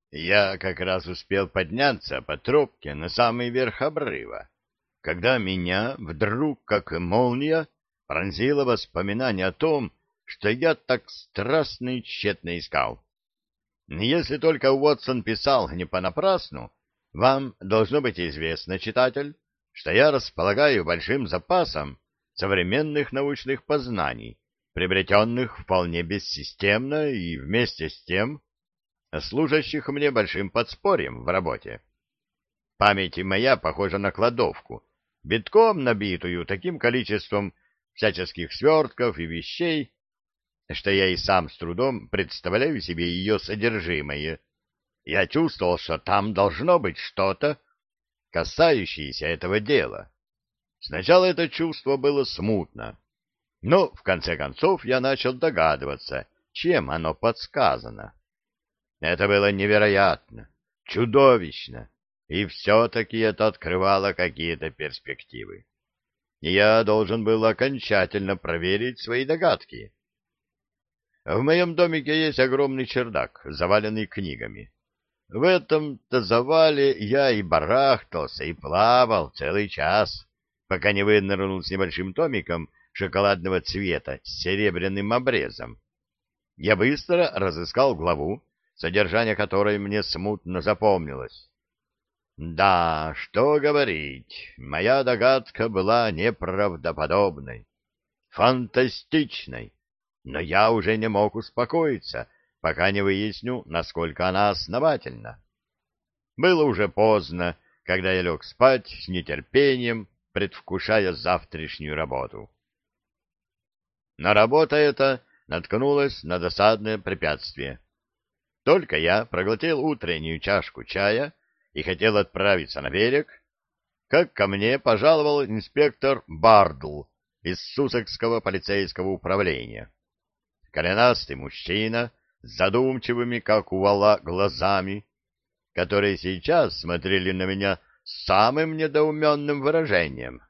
Я как раз успел подняться по тропке на самый верх обрыва, когда меня вдруг, как молния, пронзило воспоминание о том, что я так страстно и тщетно искал. Если только Уотсон писал не понапрасну, вам должно быть известно, читатель, что я располагаю большим запасом современных научных познаний, приобретенных вполне бессистемно и вместе с тем служащих мне большим подспорьем в работе. Память моя похожа на кладовку, битком набитую таким количеством всяческих свертков и вещей, что я и сам с трудом представляю себе ее содержимое. Я чувствовал, что там должно быть что-то, касающееся этого дела. Сначала это чувство было смутно, но в конце концов я начал догадываться, чем оно подсказано. Это было невероятно, чудовищно, и все-таки это открывало какие-то перспективы. И я должен был окончательно проверить свои догадки. В моем домике есть огромный чердак, заваленный книгами. В этом-то завале я и барахтался, и плавал целый час, пока не вынырнул с небольшим томиком шоколадного цвета с серебряным обрезом. Я быстро разыскал главу, содержание которой мне смутно запомнилось. Да, что говорить, моя догадка была неправдоподобной, фантастичной, но я уже не мог успокоиться, пока не выясню, насколько она основательна. Было уже поздно, когда я лег спать с нетерпением, предвкушая завтрашнюю работу. Но работа эта наткнулась на досадное препятствие. Только я проглотил утреннюю чашку чая и хотел отправиться на берег, как ко мне пожаловал инспектор Бардл из Суссекского полицейского управления. Коренастый мужчина с задумчивыми, как у вала, глазами, которые сейчас смотрели на меня с самым недоуменным выражением.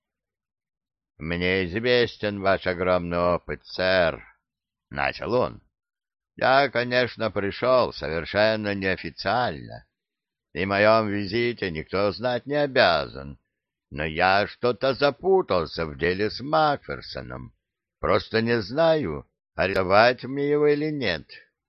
— Мне известен ваш огромный опыт, сэр, — начал он. — Я, конечно, пришел совершенно неофициально, и о моем визите никто знать не обязан, но я что-то запутался в деле с Макферсоном, просто не знаю, арестовать мне его или нет.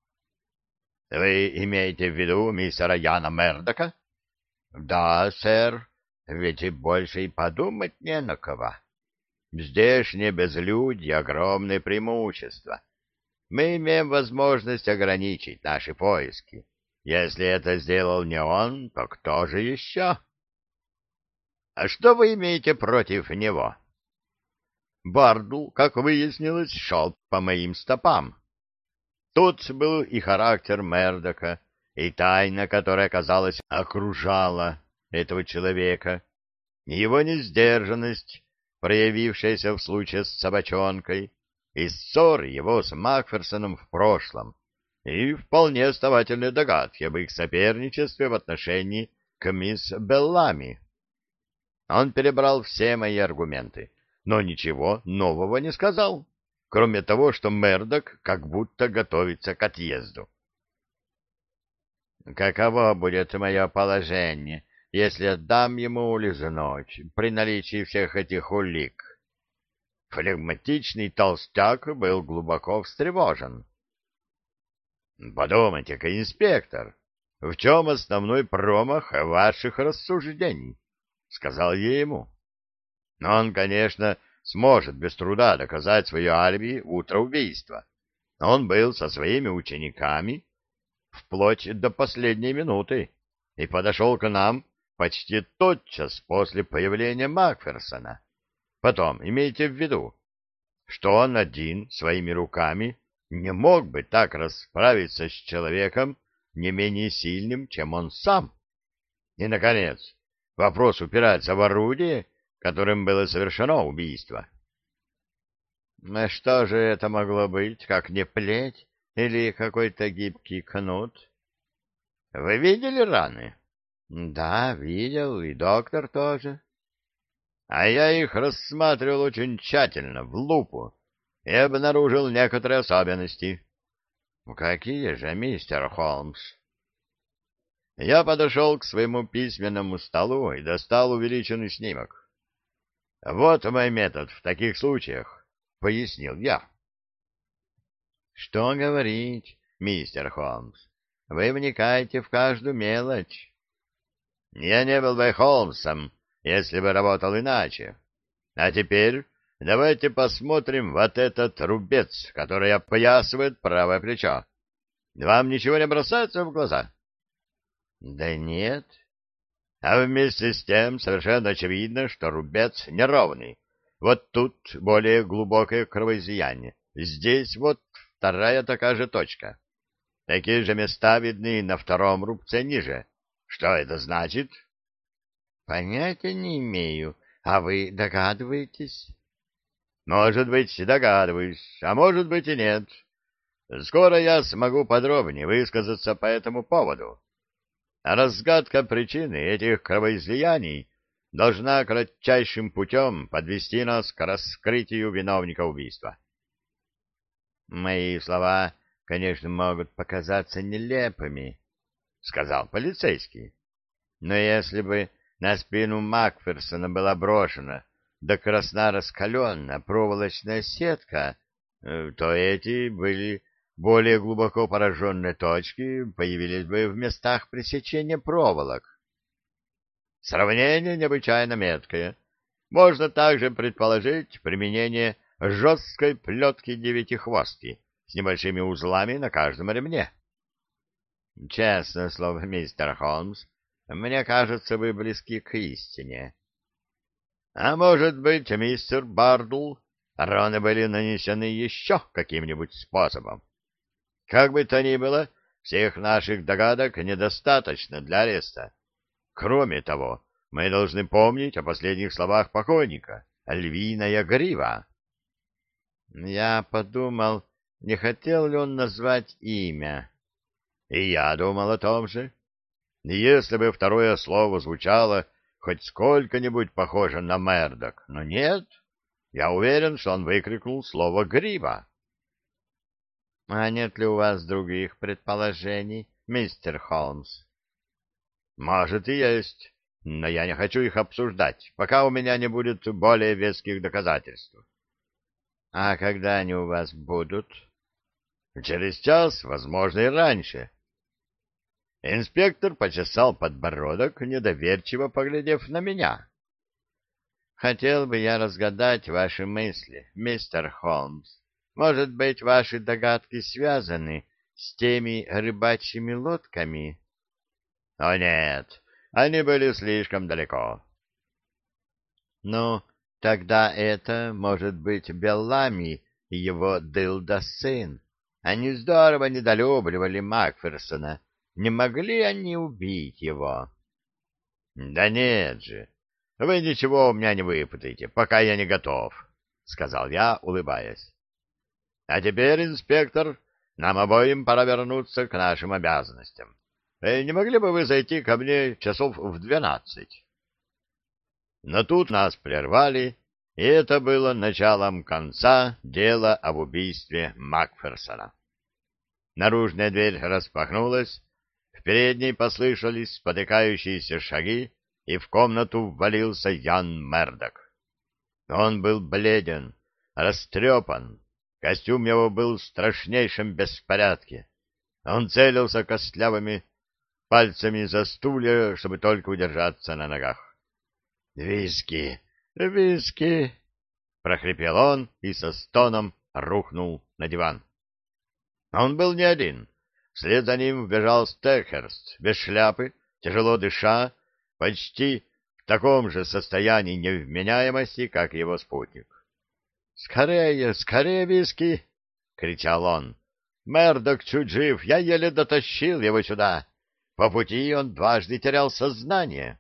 — Вы имеете в виду мистера Яна Мердока? — Да, сэр, ведь и больше и подумать не на кого. Здешнее безлюдье — огромное преимущество. Мы имеем возможность ограничить наши поиски. Если это сделал не он, то кто же еще? — А что вы имеете против него? Бардл, как выяснилось, шел по моим стопам. Тут был и характер Мердока, и тайна, которая, казалось, окружала этого человека, и его несдержанность, проявившаяся в случае с собачонкой, и ссоры его с Макферсоном в прошлом, и вполне основательные догадки об их соперничестве в отношении к мисс Беллами. Он перебрал все мои аргументы, но ничего нового не сказал, кроме того, что Мердок как будто готовится к отъезду. «Каково будет мое положение, если отдам ему улизнуть при наличии всех этих улик?» Флегматичный толстяк был глубоко встревожен. «Подумайте-ка, инспектор, в чем основной промах ваших рассуждений?» — сказал я ему. Он, конечно, сможет без труда доказать свое алиби утро убийства. Он был со своими учениками вплоть до последней минуты и подошел к нам почти тотчас после появления Макферсона. Потом, имейте в виду, что он один своими руками не мог бы так расправиться с человеком не менее сильным, чем он сам. И, наконец, вопрос упирается в орудие, которым было совершено убийство. Что же это могло быть, как не плеть или какой-то гибкий кнут? Вы видели раны? Да, видел, и доктор тоже. А я их рассматривал очень тщательно, в лупу, и обнаружил некоторые особенности. Какие же, мистер Холмс? Я подошел к своему письменному столу и достал увеличенный снимок. «Вот мой метод в таких случаях», — пояснил я. «Что говорить, мистер Холмс? Вы вникаете в каждую мелочь». «Я не был бы Холмсом, если бы работал иначе. А теперь давайте посмотрим вот этот рубец, который опоясывает правое плечо. Вам ничего не бросается в глаза?» «Да нет». «А вместе с тем совершенно очевидно, что рубец неровный. Вот тут более глубокое кровоизлияние. Здесь вот вторая такая же точка. Такие же места видны на втором рубце ниже. Что это значит?» «Понятия не имею. А вы догадываетесь?» «Может быть, догадываюсь, а может быть и нет. Скоро я смогу подробнее высказаться по этому поводу. А разгадка причины этих кровоизлияний должна кратчайшим путем подвести нас к раскрытию виновника убийства». «Мои слова, конечно, могут показаться нелепыми», — сказал полицейский. «Но если бы на спину Макферсона была брошена до красна раскаленная проволочная сетка, то эти были более глубоко пораженные точки появились бы в местах пресечения проволок. Сравнение необычайно меткое. Можно также предположить применение жесткой плетки девятихвостки с небольшими узлами на каждом ремне. Честное слово, мистер Холмс, мне кажется, вы близки к истине. А может быть, мистер Бардл, раны были нанесены еще каким-нибудь способом? Как бы то ни было, всех наших догадок недостаточно для ареста. Кроме того, мы должны помнить о последних словах покойника «львиная грива». Я подумал, не хотел ли он назвать имя. И я думал о том же. Если бы второе слово звучало хоть сколько-нибудь похоже на Мердок, но нет, я уверен, что он выкрикнул слово «грива». — А нет ли у вас других предположений, мистер Холмс? — Может и есть, но я не хочу их обсуждать, пока у меня не будет более веских доказательств. — А когда они у вас будут? — Через час, возможно, и раньше. Инспектор почесал подбородок, недоверчиво поглядев на меня. — Хотел бы я разгадать ваши мысли, мистер Холмс. Может быть, ваши догадки связаны с теми рыбачьими лодками? — О, нет, они были слишком далеко. — Ну, тогда это, может быть, Беллами и его дылда-сын. Они здорово недолюбливали Макферсона. Не могли они убить его? — Да нет же, вы ничего у меня не выпытаете, пока я не готов, — сказал я, улыбаясь. А теперь, инспектор, нам обоим пора вернуться к нашим обязанностям. Не могли бы вы зайти ко мне часов в 12? Но тут нас прервали, и это было началом конца дела об убийстве Макферсона. Наружная дверь распахнулась, в передней послышались спотыкающиеся шаги, и в комнату ввалился Ян Мердок. Он был бледен, растрепан. Костюм его был в страшнейшем беспорядке. Он целился костлявыми пальцами за стулья, чтобы только удержаться на ногах. «Виски! Виски!» — прохрипел он и со стоном рухнул на диван. Он был не один. Вслед за ним вбежал Стекхерст, без шляпы, тяжело дыша, почти в таком же состоянии невменяемости, как его спутник. «Скорее, скорее, виски!» — кричал он. «Мердок чуть жив, я еле дотащил его сюда. По пути он дважды терял сознание».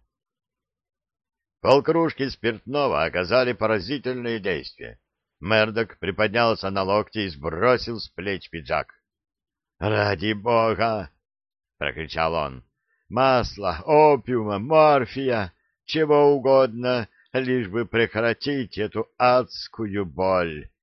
Полкружки спиртного оказали поразительное действие. Мердок приподнялся на локти и сбросил с плеч пиджак. «Ради бога!» — прокричал он. «Масла, опиума, морфия, чего угодно, лишь бы прекратить эту адскую боль».